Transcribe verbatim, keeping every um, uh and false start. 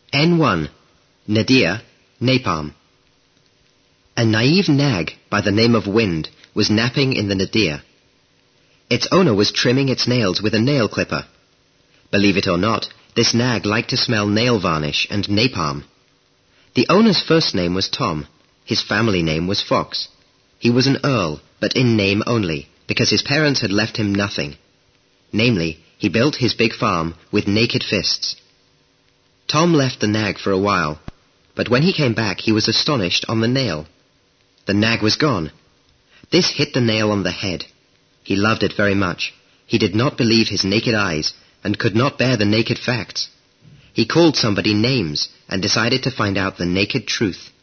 N one. Nadir, Napalm. A naive nag by the name of Wind was napping in the nadir. Its owner was trimming its nails with a nail clipper. Believe it or not, this nag liked to smell nail varnish and napalm. The owner's first name was Tom. His family name was Fox. He was an earl, but in name only, because his parents had left him nothing. Namely, he built his big farm with naked fists. Tom left the nag for a while, but when he came back he was astonished on the nail. The nag was gone. This hit the nail on the head. He loved it very much. He did not believe his naked eyes, and could not bear the naked facts. He called somebody names, and decided to find out the naked truth.